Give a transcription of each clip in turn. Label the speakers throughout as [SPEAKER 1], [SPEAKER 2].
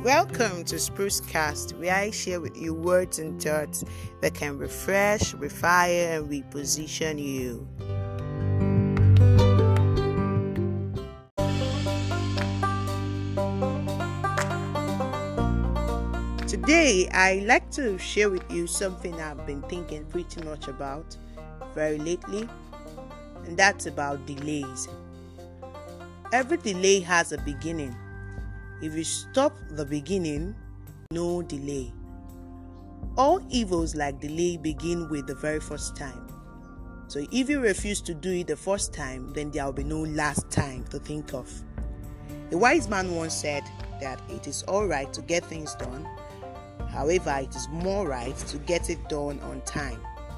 [SPEAKER 1] Welcome to Spruce Cast, where I share with you words and thoughts that can refresh, refire, and reposition you. Today, I'd like to share with you something I've been thinking pretty much about very lately, and that's about delays. Every delay has a beginning. If you stop the beginning, no delay. All evils like delay begin with the very first time. So if you refuse to do it the first time, then there will be no last time to think of. A wise man once said that it is all right to get things done. However, it is more right to get it done on time.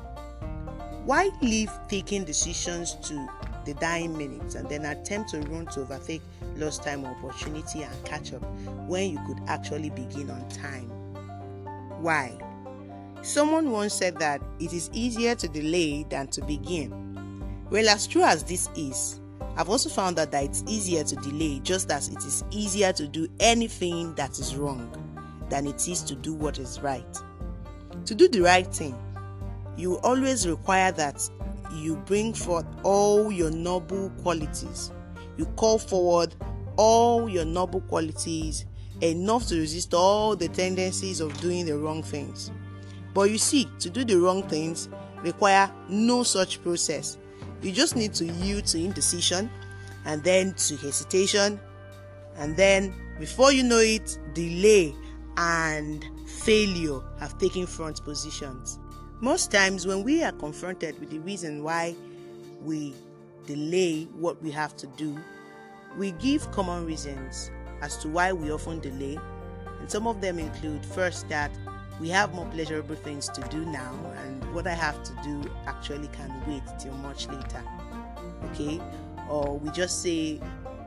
[SPEAKER 1] Why leave taking decisions to the dying minutes and then attempt to run to overtake lost time or opportunity and catch up when you could actually begin on time? Why? Someone once said that it is easier to delay than to begin. Well, as true as this is, I've also found that it's easier to delay just as it is easier to do anything that is wrong than it is to do what is right. To do the right thing, you always require that you bring forth all your noble qualities. You call forward all your noble qualities enough to resist all the tendencies of doing the wrong things. But you see, to do the wrong things require no such process. You just need to yield to indecision and then to hesitation, and then before you know it, delay and failure have taken front positions. Most times when we are confronted with the reason why we delay what we have to do, we give common reasons as to why we often delay. And some of them include, first, that we have more pleasurable things to do now, and what I have to do actually can wait till much later. Okay? Or we just say,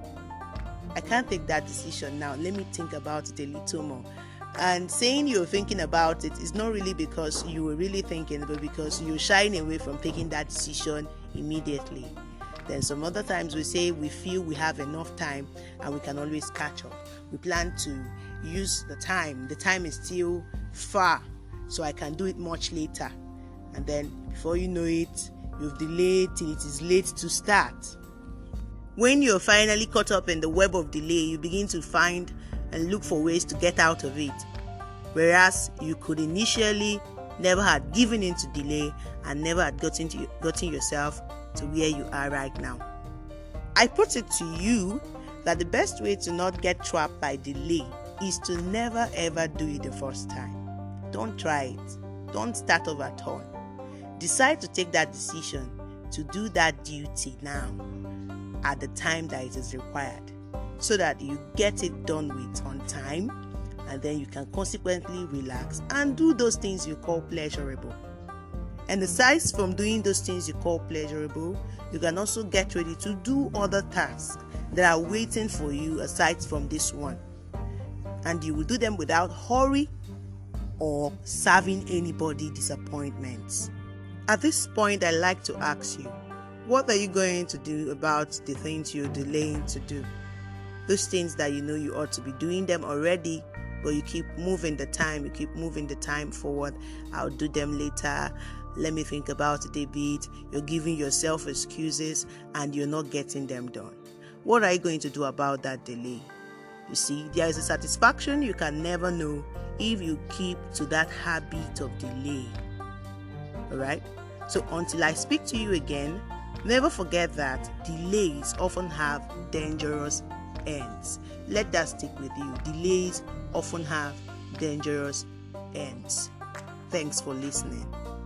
[SPEAKER 1] I can't take that decision now, let me think about it a little more. And saying you're thinking about it is not really because you were really thinking, but because you're shying away from taking that decision immediately. Then some other times we say we feel we have enough time and we can always catch up. We plan to use the time. The time is still far, so I can do it much later. And then before you know it, you've delayed till it is late to start. When you're finally caught up in the web of delay, you begin to find and look for ways to get out of it, whereas you could initially never had given in to delay and never had gotten yourself to where you are right now. I put it to you that the best way to not get trapped by delay is to never ever do it the first time. Don't try it. Don't start over at all. Decide to take that decision to do that duty now at the time that it is required, so that you get it done with on time, and then you can consequently relax and do those things you call pleasurable. And aside from doing those things you call pleasurable, you can also get ready to do other tasks that are waiting for you aside from this one. And you will do them without hurry or serving anybody disappointments. At this point, I'd like to ask you, what are you going to do about the things you're delaying to do? Those things that you know you ought to be doing them already, but you keep moving the time forward. I'll do them later. Let me think about it a bit. You're giving yourself excuses and you're not getting them done. What are you going to do about that delay? You see, there is a satisfaction you can never know if you keep to that habit of delay. Alright? So until I speak to you again, never forget that delays often have dangerous ends. Let that stick with you. Delays often have dangerous ends. Thanks for listening.